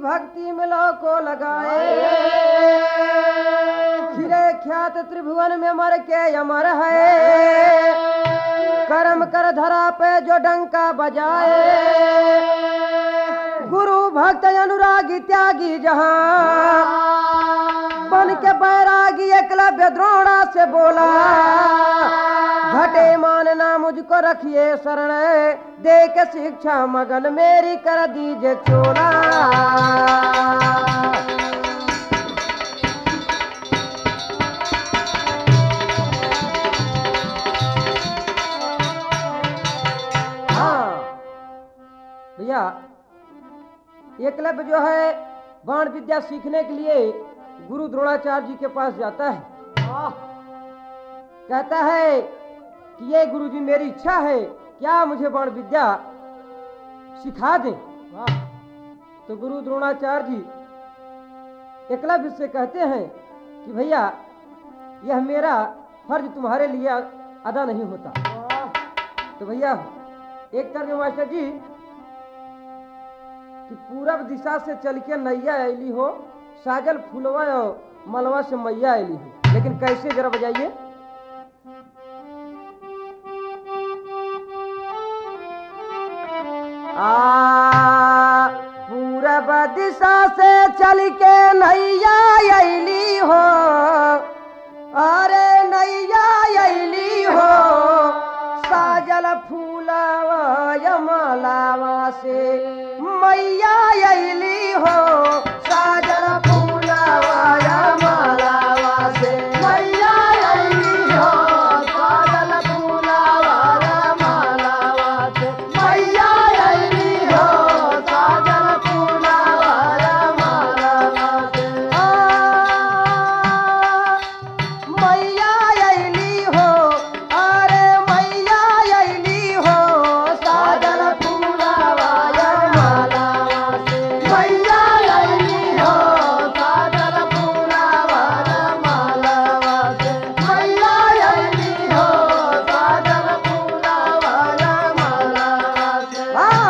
भक्ति मिलो को लगाए, खिरे ख्यात त्रिभुवन में मर के अमर है, कर्म कर धरा पे जो डंका बजाए, गुरु भक्त अनुरागी त्यागी जहां, बन के बैरागी एकलव्य द्रोणा से बोला, घटे मानना मुझको रखिए शरण, दे के शिक्षा मगन मेरी कर दीजिए चोला। भैया एकलव्य जो है बाण विद्या सीखने के लिए गुरु द्रोणाचार्य जी के पास जाता है, कहता है कि ये गुरु जी मेरी इच्छा है क्या मुझे बाण विद्या सिखा दें। तो गुरु द्रोणाचार्य जी एकलव्य से कहते हैं कि भैया यह मेरा फर्ज तुम्हारे लिए अदा नहीं होता। तो भैया एक तरह मास्टर जी कि पूरब दिशा से चल के नैया ऐली हो, साजल फुलवा और मलवा से मैया ऐली हो, लेकिन कैसे जरा बजाइए। पूरब दिशा से चल के नैया ऐली हो, अरे नैया ऐली हो, साजल फूलवा मलावा से मैया ऐली हो, साजल फूलवा मलावा से मैया ऐली हो, साजल फूलवा मलावा से मैया ऐली हो, साजल फूलवा मलावा से मैया ऐली हो, अरे मैया ऐली हो, साजल फूलवा मलावा से मैया ऐली हो, साजल फूलवा मलावा से मैया ऐली हो, साजल फूलवा मलावा से।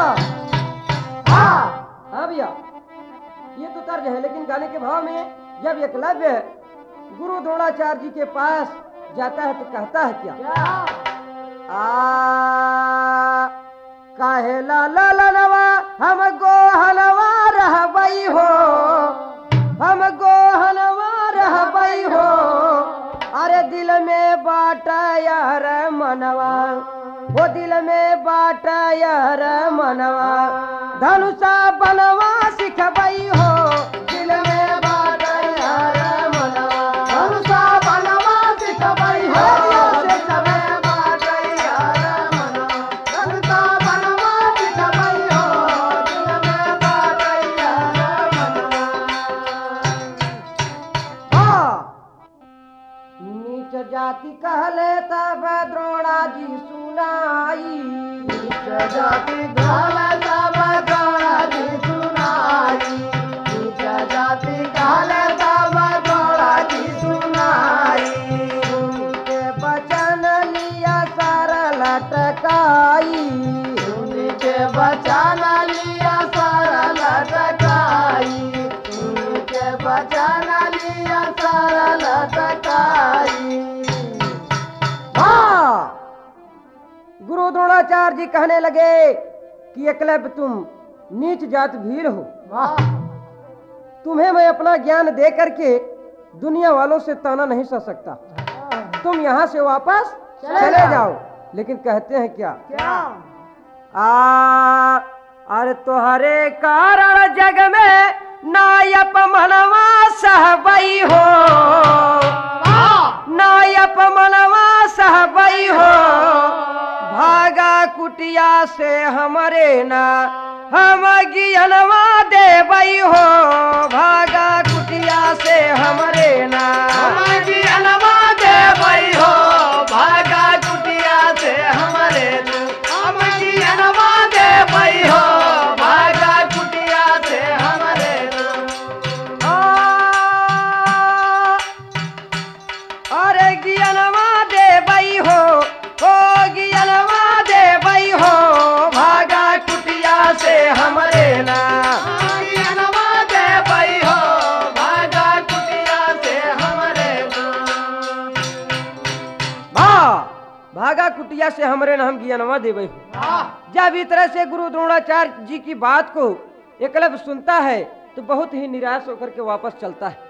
हाँ भैया ये तो तर्ज है, लेकिन गाने के भाव में जब एकलव्य गुरु द्रोणाचार्य जी के पास जाता है तो कहता है क्या, काहे ललनवा हम गोहनवा रहबई हो, हम गोहनवा रहबई हो, अरे दिल में बाटा यार मनवा, वो दिल में बाटा यार मनवा, धनुषा बनवा सिखबई हो, दिल में बाटा यार मनवा, धनुषा बनवा सिखबई हो, दिल में बाटा यार मनवा, धनुषा बनवा सिखबई हो, दिल में बाटा यार मनवा। नीच जाति कहले तब द्रोणा जी सुनाई, नीच जाति कहले तब द्रोणा जी सुनाई, नीच जाति कहले तब द्रोणा जी सुनाई, उनके वचन लिया सर लटकाई, उनके वचन लिया सर लटकाई, उनके वचन लिया सर लटकाई। गुरु द्रोणाचार्य जी कहने लगे कि एकलव्य तुम नीच जात भीड़ हो, तुम्हें मैं अपना ज्ञान दे करके दुनिया वालों से ताना नहीं सह सकता, तुम यहाँ से वापस चले जाओ। लेकिन कहते हैं क्या, अरे तुम्हारे कारण जग में नायप मनवा सहबई हो, नायप मनवा सहबई हो, भागा कुटिया से हमरे ना हम ज्ञानवा देबई हो, भागा कुटिया से हमरे ना हम ज्ञानवा देबई हो, भागा कुटिया से हमरे हम ज्ञानवा देबई हो, भागा कुटिया से हमरे अरे ज्ञानवा देबई हो, ओ ज्ञानवा देबई हो, भागा कुटिया से हमरे ना ज्ञानवा भागा कुटिया से हमरे नाम ज्ञानवा देवे हो। जब इस तरह से गुरु द्रोणाचार्य जी की बात को एकलव्य सुनता है तो बहुत ही निराश होकर के वापस चलता है।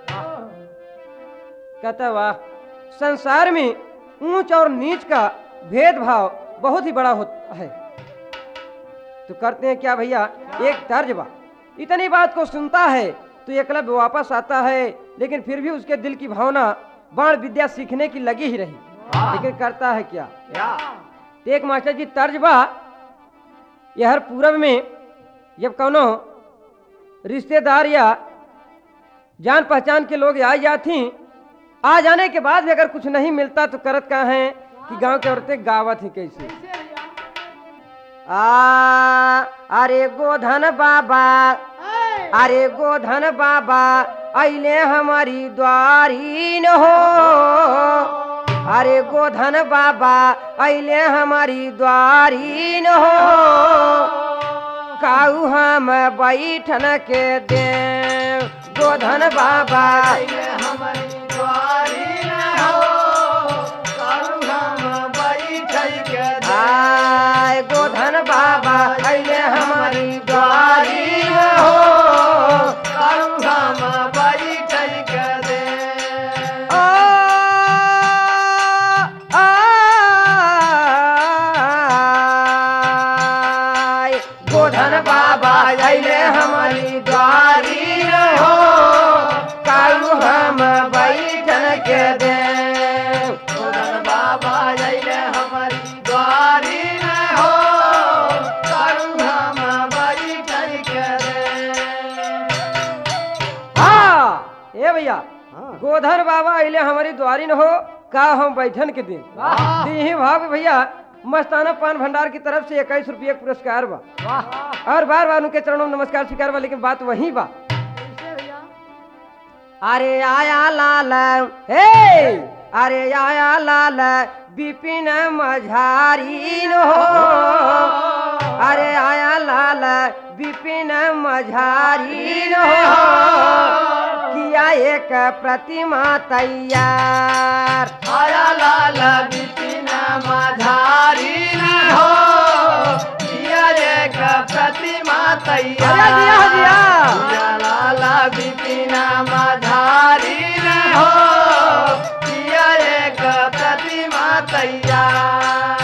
कहता वाह, संसार में ऊंच और नीच का भेदभाव बहुत ही बड़ा होता है। तो करते हैं क्या भैया, एक तर्जबा। इतनी बात को सुनता है तो एकलव्य वापस आता है, लेकिन फिर भी उसके दिल की भावना बाण विद्या सीखने की लगी ही रही। लेकिन करता है क्या, तो एक मास्टर जी तर्जबा, यह पूरब में जब कौनो रिश्तेदार या जान पहचान के लोग आ जाती, आ जाने के बाद भी अगर कुछ नहीं मिलता तो करत का है कि गांव के औरतें गावत ही कैसे। अरे गोधन बाबा, अरे गोधन बाबा अइले हमारी द्वारी न हो, अरे गोधन बाबा अइले हमारी द्वारी न हो, काऊ हम बैठन के दे, गोधन बाबा अइले हमारी द्वारी न हो, काऊ हम बैठन के दे, आय गोधन बाबा अइले हमारी द्वारी न हो, काऊ हम बैठन के दे। गोधन बाबा अइले हमारी द्वारी न हो, काऊ हम बैठन के दे, गोधन बाबा अइले हमारी द्वारी न हो, काऊ हम बैठन के दे। हाँ ए भैया, गोधन बाबा अइले हमारी द्वारी न हो, का हम बैठन के दिन दी भाव भैया। मस्ताना पान भंडार की तरफ से 21 रुपये पुरस्कार बा, और बार बार उनके चरणों में नमस्कार स्वीकार बा। लेकिन बात वही बा, अरे आया लाल, हे अरे आया लाल बिपिन मझारी न हो, अरे आया लाल बिपिन मझारी न हो, किया एक प्रतिमा तैयार, आया लाल बिपिन मझारी न हो, किया एक प्रतिमा तैयार, आया लाल बिपिन मझारी न हो, किया एक प्रतिमा तैयार।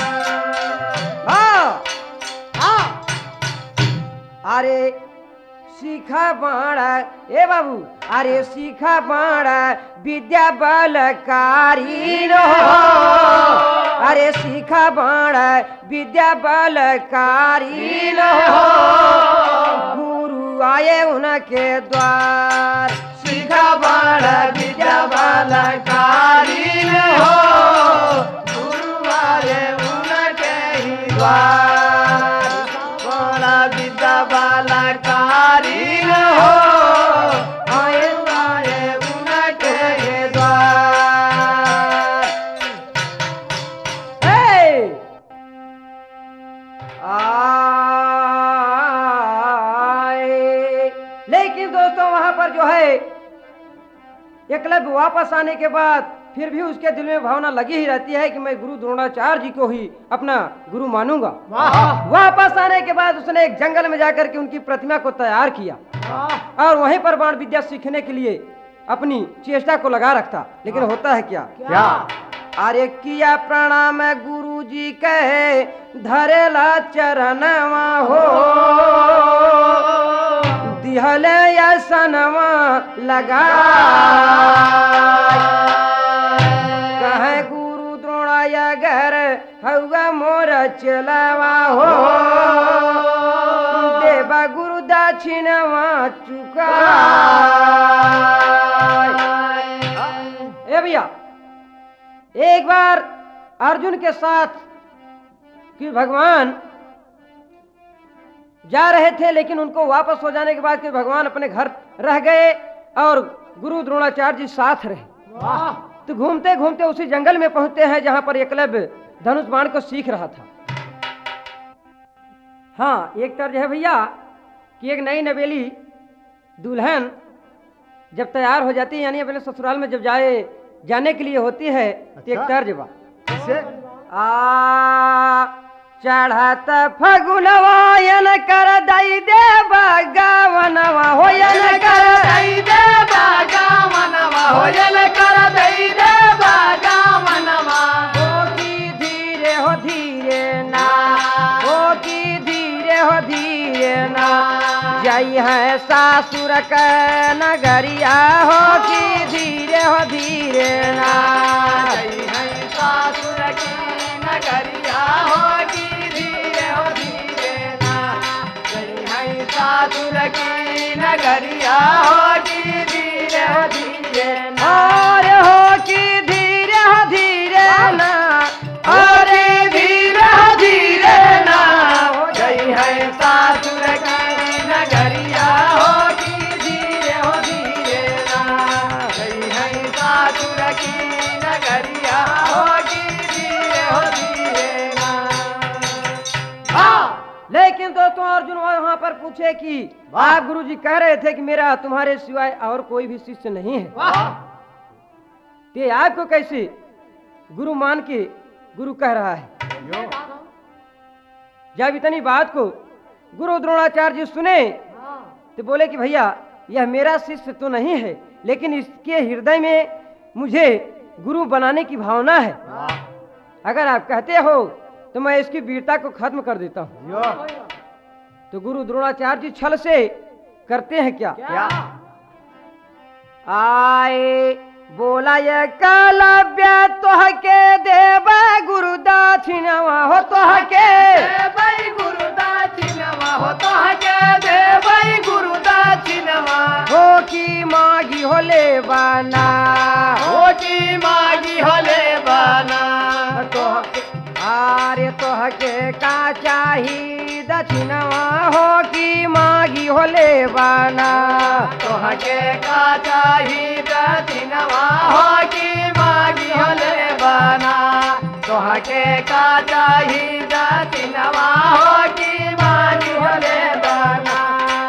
अरे सीखा बाण ए बाबू, अरे सीखा बाण विद्या बलकारी न हो, अरे सीखा बाण विद्या बलकारी न हो, गुरु आए उनके द्वार, सीखा बाण विद्या बलकारी न हो, गुरु आए उनके ही द्वार, बाण विद्या बलकारी न हो, आए आए उनके ही द्वार। लेकिन दोस्तों वहां पर जो है एकलव्य वापस आने के बाद फिर भी उसके दिल में भावना लगी ही रहती है कि मैं गुरु द्रोणाचार्य जी को ही अपना गुरु मानूंगा। वापस आने के बाद उसने एक जंगल में जाकर के उनकी प्रतिमा को तैयार किया और वहीं पर बाण विद्या सीखने के लिए अपनी चेष्टा को लगा रखता। लेकिन होता है क्या, अरे किया प्रणाम गुरु जी कहे धरेला चरणवा हो, दिहले यसनवा लगा, कहे गुरु द्रोणाया घर हौगा मोर चलवा हो, देवा गुरु दक्षिणवा चुका। ए भैया, एक बार अर्जुन के साथ कि भगवान जा रहे थे, लेकिन उनको वापस हो जाने के बाद कि भगवान अपने घर रह गए और गुरु द्रोणाचार्य जी साथ रहे। तो घूमते घूमते उसी जंगल में पहुंचते हैं जहां पर एकलव्य धनुष बाण को सीख रहा था। हाँ, एक तर्ज है भैया कि एक नई नवेली दुल्हन जब तैयार हो जाती है, यानी अपने ससुराल में जब जाने के लिए होती है, तो एक तर्ज बा, आ चढ़त फगुनवायन कर दई दे बगावनवा होयन कर दई दे बगावनवा होयन कर दई दे बगावनवा हो की धीरे ना हो की धीरे ना जई है सासुर का नगरिया हो की धीरे ना जई है सासुर की नगरिया होगी धीरे ना जई है सासुर की नगरिया होगी धीरे ना और हो की धीरे ना और धीरे ना जई है सासुर की नगरिया होगी धीरे ना जई है सासुर की नगरिया होगी धीरे ना। लेकिन दोस्तों अर्जुन वहां पर पूछे कि आप गुरुजी कह रहे थे कि मेरा तुम्हारे सिवाय और कोई भी शिष्य नहीं है, ते आपको कैसे गुरु मान के गुरु कह रहा है? जब इतनी बात को गुरु द्रोणाचार्य जी सुने तो बोले कि भैया यह मेरा शिष्य तो नहीं है, लेकिन इसके हृदय में मुझे गुरु बनाने की भावना है। अगर आप कहते हो तो मैं इसकी वीरता को खत्म कर देता हूँ। तो गुरु द्रोणाचार्य जी छल से करते हैं क्या? आए बोला ये कलव्य तोह के देव गुरु दक्षिणवा हो तोह के देवई गुरु दक्षिणवा हो तोह के देवई गुरु दक्षिणवा हो की मागी हो ले बना हो की मागी होले बना तोह के आरे तोह के का चाही दक्षिणवा हो की मागी हो ले बना तोह के का चाही दक्षिणवा हो की मागी होले बना तोह के का चाही दक्षिणवा हो की मागी होले बना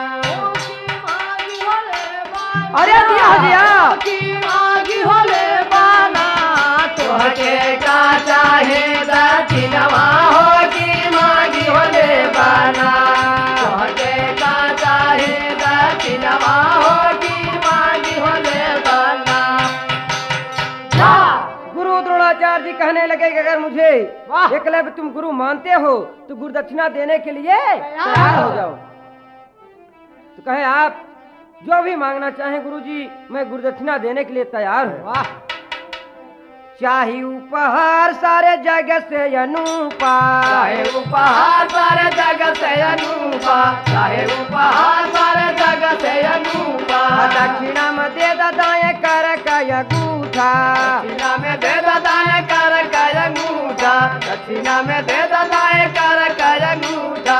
अरे दिया की मागी होले बना तोह के का चाहे दक्षिणवा हो की मागी होले बना तोह के का चाहे दक्षिणवा हो की मागी होले बना। गुरु द्रोणाचार्य जी कहने लगे कि अगर मुझे एकलव्य तुम गुरु मानते हो तो गुरु दक्षिणा देने के लिए तैयार हो जाओ। तो कहे आप जो भी मांगना चाहें गुरुजी मैं गुरु दक्षिणा देने के लिए तैयार हूँ। चाहे उपहार सारे जगत से अनूपा चाहे उपहार सारे जगत से अनूपा चाहे उपहार सारे जगत से अनूपा दक्षिणा में दे दाए कर का गूठा दक्षिणा में दे दाए कर का अंगूठा दक्षिणा में दे दाए कर का अंगूठा।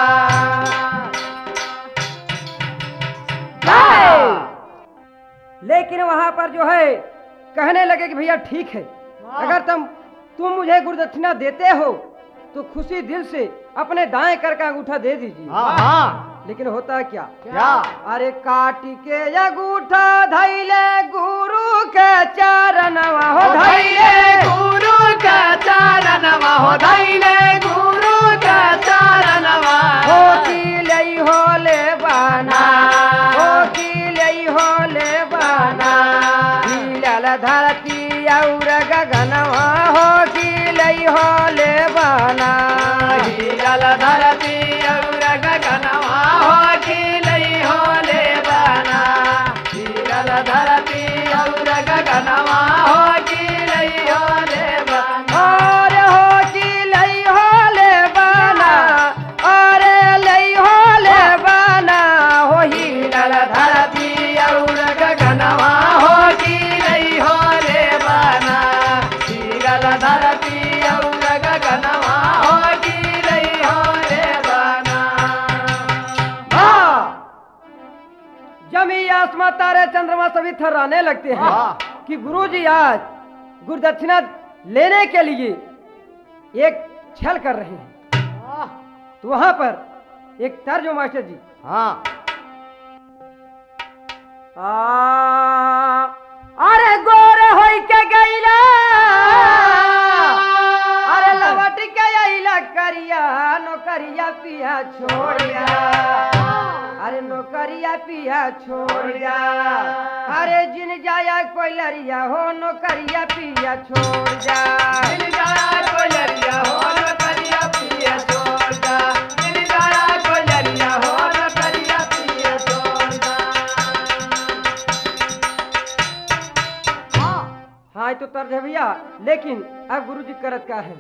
लेकिन वहां पर जो है कहने लगे कि भैया ठीक है, अगर तुम मुझे गुरु दक्षिणा देते हो तो खुशी दिल से अपने दाएं कर का अंगूठा दे दीजिए। लेकिन होता क्या? अरे काटी के अंगूठा धैले गुरु के चरणवा हो धैले गुरु के चरणवा हो धैले गुरु के चरणवा हो की लई हो ले बना हो की लई हो ले बना हिलल धरती और गगनवा हो की लई हो ले बना हिलल धरती और गगनवा हो की लई हो ले बना हिलल धरती और गगनवा हो की लई हो ले बना और हो की लई हो ले बना और लई हो ले बना हो हिलल धरती और गगनवा हो की लई हो ले बना हिलल धरती और गगनवा हो की लई हो ले बना। जमी आसमां तारे चंद्रमा सभी थर्राने लगते हैं कि गुरुजी आज गुरु दक्षिणा लेने के लिए एक छल कर रहे हैं। तो वहां पर एक तर्ज मास्टर जी अरे गोरे होई के गईला अरे लवट पिया छोड़ जा, अरे नौकरिया पिया छोड़ जा, अरे जिन जाया कोई लरिया हो नौकरिया पिया छोड़ जा, जिन जाया कोई लरिया हो नौकरिया पिया छोड़ जा, जिन जाया कोई लरिया हो नौकरिया पिया छोड़ जा। हाँ ये तो तर्ज है भैया, लेकिन अब गुरुजी करत का है,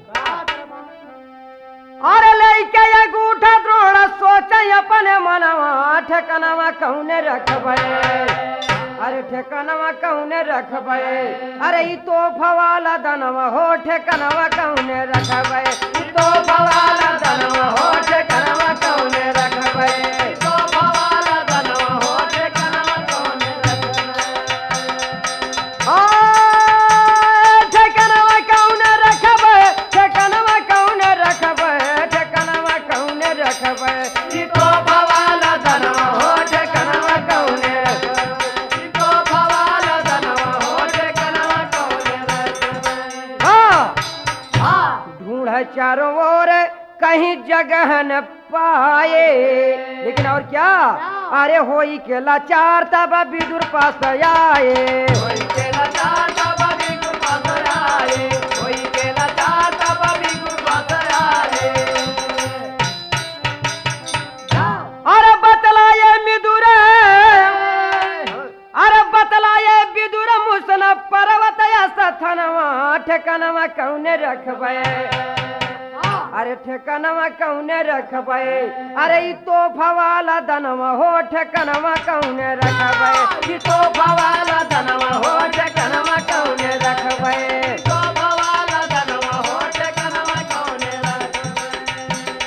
अरे लइके अंगूठा द्रोण सोचे अपने मनवा ठेकनवा कौने रखबे, अरे ठेकनवा कौने रखबे, अरे ई तो फवाला दनवा हो ठेकनवा कौने रखबे, ई तो फवाला दनवा हो ठेकनवा कौने रखबे, तो भवाला धनवा हो ठेकनवा कौने रखबे। ठेकनवा कौने रखबे, ठेकनवा कौने रखबे, ठेकनवा कौने रखबे, ई तो भवाला धनवा हो ठेकनवा कौने तो भवाला धनवा हो ठेकनवा कौने रखबे। ढूंढ चारों ओर कहीं जगह न पाए, लेकिन और क्या, अरे होई के लाचार तब विदुर पास आए, कोई केला चाटा बाबी गुरबा सराए, कोई केला चाटा बाबी गुरबा सराए। अरे बतलाए विदुर, अरे बतलाए विदुर मुसन पर्वत सथनवा ठेकनवा कौने रखबे, अरे ठेकनवा कौने रखबे, अरे ई तो फवाला दनवा हो ठेकनवा कौने रखबे, ई तो फवाला दनवा हो ठेकनवा कौने रखबे, तो भवाला धनवा हो ठेकनवा कौने रखबे।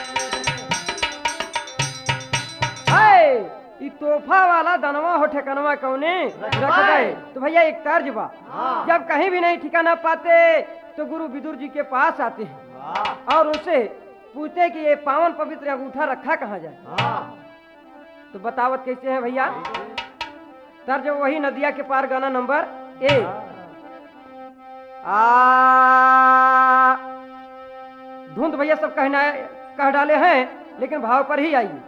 है ई तोहफा वाला दनवा हो ठिकानवा कौने रखबे। तो भैया एक तर्ज बा, जब कहीं भी नहीं ठिकाना पाते तो गुरु विदुर जी के पास आते हैं और उससे पूछते कि ये पावन पवित्र अंगूठा रखा कहाँ जाए, तो बतावत कैसे है भैया, तर्ज वही नदिया के पार गाना नंबर 1। धुंध भैया सब कह डाले हैं, लेकिन भाव पर ही आइए।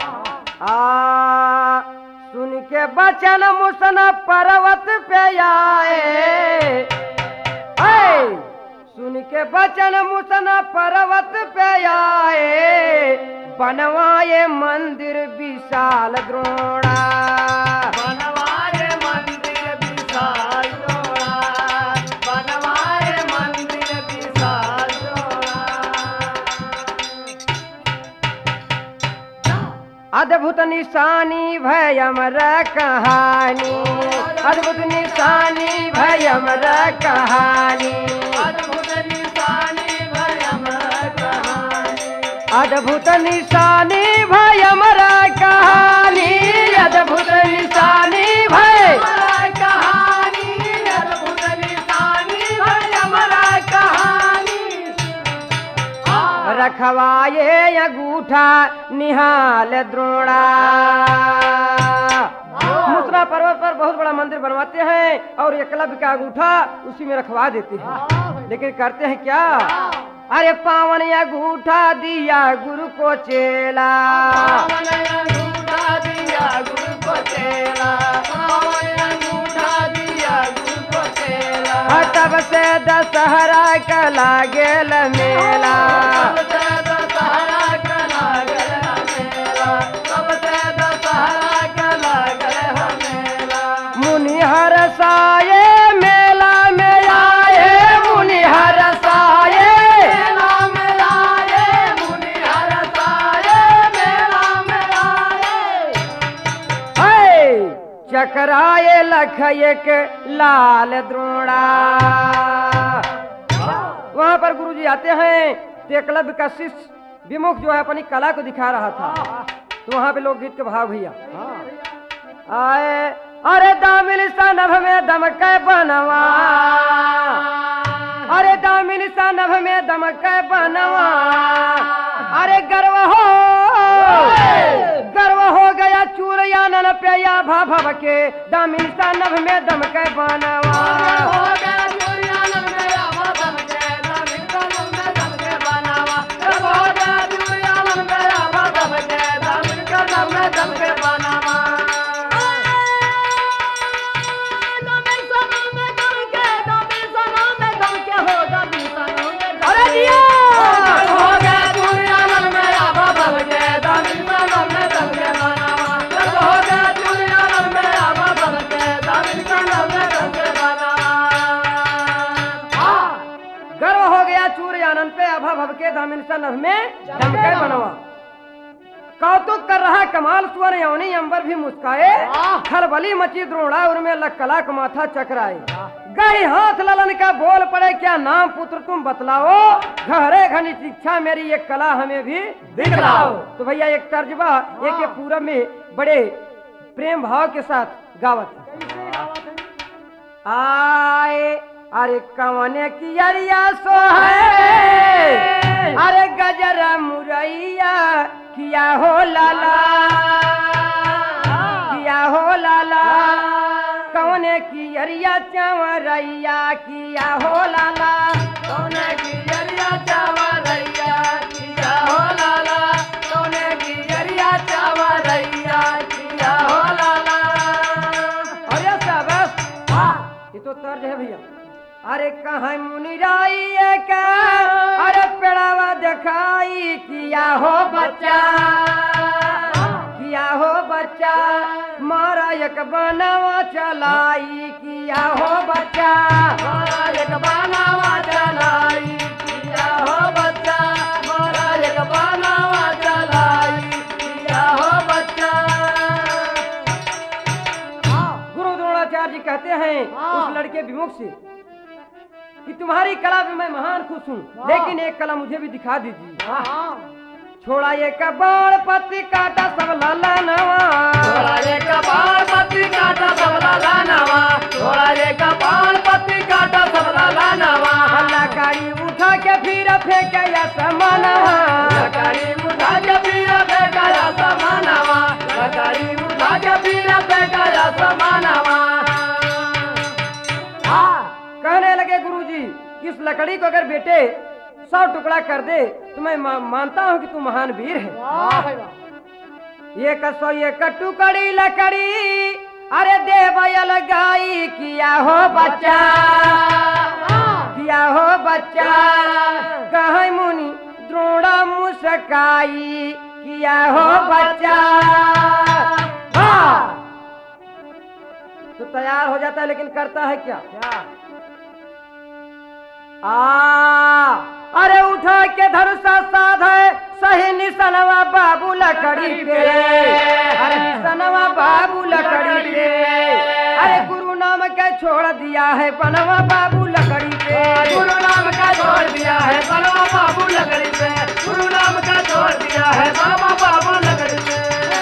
सुन के बचन मुसन पर्वत पे आए, सुन के बचन मुसन पर्वत पे आए, बनवाए मंदिर विशाल द्रोणा, बनवाए मंदिर विशाल द्रोणा, बनवाए मंदिर विशाल द्रोणा। अद्भुत निशानी भय अमर कहानी, अद्भुत निशानी भय अमर कहानी, अद्भुत निशानी भय अमर कहानी, अद्भुत निशानी भय अमर कहानी, अद्भुत निशानी भय अमर कहानी, अद्भुत निशानी भय अमर कहानी। रखवाए अंगूठा निहाल द्रोणा। मुसरा पर्वत पर बहुत बड़ा मंदिर बनवाते हैं और एकलव्य का अंगूठा उसी में रखवा देते हैं, लेकिन करते हैं क्या, अरे पावन अंगूठा दिया गुरु को चेला, पावन अंगूठा दिया गुरु को चेला, पावन अंगूठा दिया गुरु को चेला। तब से दशहरा का लागेल मेला, तब से दशहरा का लागल मेला, तब से दशहरा का लागल मेला। मुनि हरसाए मेला में आए, मुनि हरसाए, मेला में आए, मुनि हरसाए, मेला में आए। चकराए लख एक लाल द्रोणा। वहां पर गुरुजी आते हैं तो एकलव्य का शिष्य विमुख जो है अपनी कला को दिखा रहा था, तो वहां पे लोकगीत के भाव भैया आए, अरे दामिनी सा नभ में दमके बनवा, अरे दामिनी सा नभ में दमके बनवा, अरे गर्व हो गया चूरयानन पे या भव के, दामिनी सा नभ में दमके बनवा। हो गया चूड़ियानन मेरा दम के, दामिनी सा नभ में दम के बनावा। हो गया चूड़ियानन मेरा गया चूर आनंद पे अभा भव के दामिन सा नभ में दमके बनवा। कौतुक कर रहा कमाल स्वर यौनी अंबर भी मुस्काए, खलबली मची द्रोणा उर में लकला का माथा चकराए। गई हाथ ललन का बोल पड़े क्या नाम पुत्र तुम बतलाओ, घरे घनी शिक्षा मेरी ये कला हमें भी दिखलाओ। तो भैया एक तर्जबा एक ये पूरब में बड़े प्रेम भाव के साथ गावत आए। अरे कवने की अरिया सो है, अरे गजरा मुरैया किया हो लाला, किया हो लाला। कवने की अरिया चवरैया किया हो लाला, कवने की अरिया चवरैया किया हो लाला, कवने की अरिया चवरैया किया हो लाला। अरे शाबाश, ये तो तर्ज है भैया। अरे कहाँ मुनिराई का अरे पेड़ावा दिखाई किया हो बच्चा, किया हो बच्चा। मारा एक बनावा चलाई किया हो बच्चा, मारा एक बनावा चलाई किया हो बच्चा, मारा एक बनावा चलाई किया हो बच्चा। गुरु द्रोणाचार्य जी कहते हैं उस लड़के विमुख से कि तुम्हारी कला में मैं महान खुश हूँ, लेकिन एक कला मुझे भी दिखा दीजिए। छोड़ा ये कबाड़ पत्ती काटा सब लाला नवा, छोड़ा ये कबाड़ पत्ती काटा सब लाला नवा, छोड़ा ये कबाड़ पत्ती काटा सब लाला नवा। लकड़ी उठा के फिर फेंके या समानवा, लकड़ी उठा के फिर फेंका या समानवा, लकड़ी उठा के फिर फेंका या समानवा। कहने लगे गुरुजी इस लकड़ी को अगर बेटे 100 टुकड़ा कर दे तो मैं मानता हूँ कि तू महान वीर है। ये कसो ये टुकड़ी लकड़ी अरे देवयल गाई किया हो बच्चा, किया हो बच्चा। कहीं मुनि द्रोड़ा मुस्काई किया हो बच्चा। तो तैयार हो जाता है लेकिन करता है क्या? अरे उठा के धनुषा साध है सही निशनवा बाबू लकड़ी पे, अरे निशनवा बाबू लकड़ी पे। अरे गुरु नाम का छोड़ दिया है बनवा बाबू लकड़ी पे, गुरु नाम का छोड़ दिया है बनवा बाबू लकड़ी पे, गुरु नाम का छोड़ दिया है बनवा बाबू लकड़ी पे,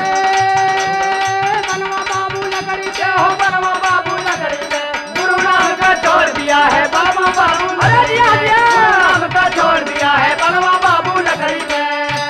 बनवा बाबू लकड़ी पे हो बनवा बाबू लकड़ी पे। गुरु नाम का छोड़ दिया है बनवा बाबू नाम का छोड़ दिया है बनवा बाबू लकड़ी पे।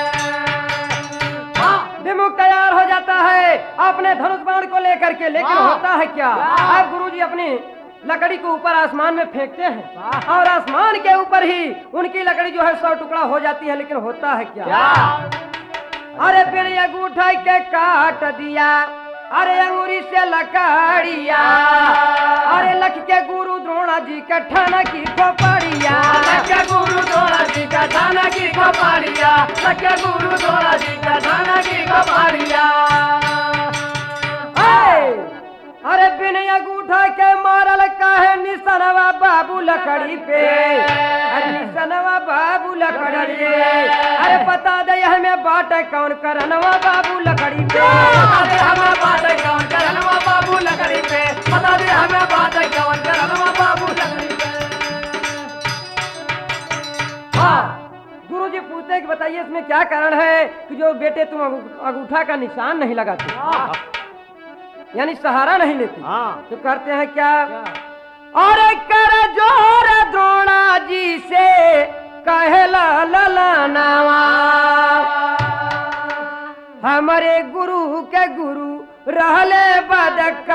विमुख तैयार हो जाता है अपने धनुष बाण को लेकर के, लेकिन होता है क्या? अब गुरुजी अपनी लकड़ी को ऊपर आसमान में फेंकते हैं और आसमान के ऊपर ही उनकी लकड़ी जो है 100 टुकड़ा हो जाती है, लेकिन होता है क्या? अरे पेड़ अंगूठा के काट दिया, अरे अंगूरी से लकड़िया, अरे लख के गुरु द्रोणा जी का ठाना की खोपड़िया, लख के गुरु द्रोणा जी का ठाना की खोपड़िया, लख के गुरु द्रोणा जी का ठाना की खोपड़िया। अरे बिन अंगूठा के मारल काहे निशनवा बाबू लकड़ी पे, अरे निशनवा बाबू लकड़ी पे। अरे बता दे हमें बाट कौन करनवा बाबू लकड़ी पे, अरे हमें बाट कौन करनवा बाबू लकड़ी पे, बता दे हमें बाट कौन करनवा बाबू लकड़ी पे। गुरुजी पूछते हैं कि बताइए इसमें क्या कारण है कि जो बेटे तुम अंगूठा का निशान नहीं लगाते, यानी सहारा नहीं लेते? तो करते हैं क्या? और कर जोर द्रोणा जी से कहला ललनावा, हमारे गुरु के गुरु रहले बदकार,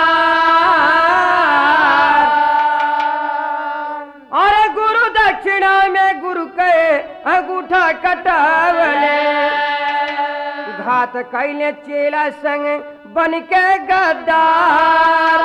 और गुरु दक्षिणा में गुरु के अंगूठा कटावले, घात कैले चेला संग बन के गद्दार।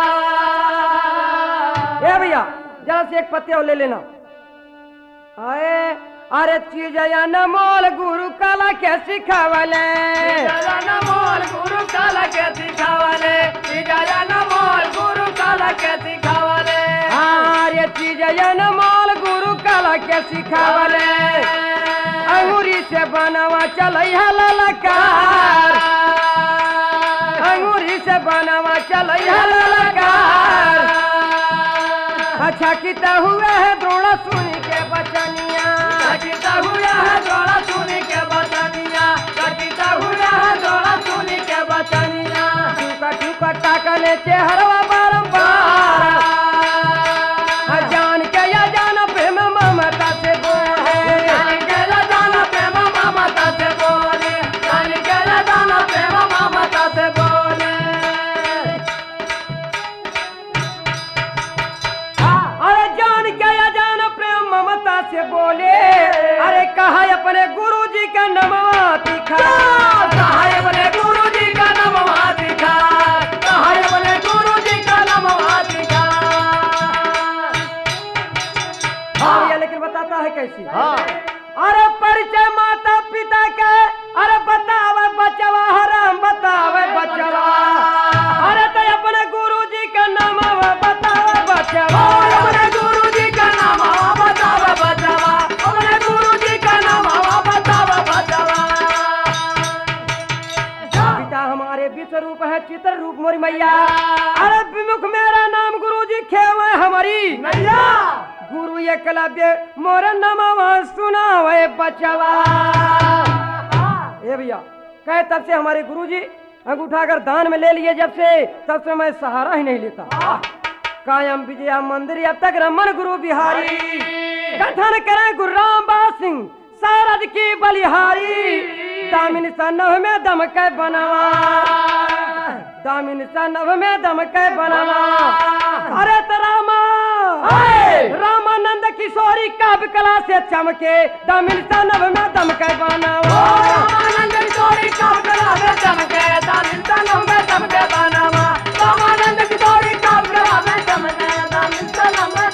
ए भैया जरा से एक पत्ते और ले लेना। आए अरे चीज न मोल गुरु कला के सिखावले, न मोल गुरु कला के सिखावले, चीज न मोल गुरु कला के सिखावले। अरे चीज न मोल गुरु कला के सिखावले अंगूरी से बनवा चलैया ललकार अंगूरी से बनवा चलैया ललकार अच्छा किता हुआ है द्रोण सुनी के बचनिया सकिता हुआ है द्रोण सुनी के बचनिया सकिता हुआ है द्रोण सुनी के बचनिया टूका टूका टाकले चेहरवा बारंबार जान के या जान प्रेम ममता से बोले जान के जान प्रेम ममता से बोले जान के जान प्रेम ममता से बोले अरे जान के या जान प्रेम ममता से बोले अरे कहा अपने गुरु जी का नमवा दिखा कहा अपने गुरु जी का नमवा दिखा कहा अपने गुरु जी का नमवा दिखा हाँ भैया लेकिन बताता है कैसी हाँ अरे परिचय माता पिता के अरे बतावे बचवा हराम बतावे बचवा अरे तो अपने गुरु जी का नमवा बतावे बचवा अपने गुरु जी का नाम बतावा बचावा अपने गुरु जी का नाम बतावा बचावा पिता हमारे विश्व रूप है चित्र रूप मोरी मैया अरे विमुख मेरा नाम गुरु जी खेवे हमारी नैया गुरु एकलव्य मोर नमवा सुनावे बचवा ए भैया कहे तब से हमारे गुरु जी अंगूठा अगर दान में ले लिए जब से तब से मैं सहारा ही नहीं लेता कायम विजया मंदिर अब तक रमन गुरु बिहारी कथन करे गुरु रामबास सिंह सारद की बलिहारी दामिन सा नभ में दमके बनवा दामिन सा नभ में दमके बनवा अरे तरामा रामानंद किशोरी काव्य कला से चमके दामिन सा नभ में दमके बनवा रामानंद किशोरी काव्य कला में चमके दामिन सा नभ में दमके बनवा रामानंद किशोरी काव्य कला में चमके दामिन सा नभ में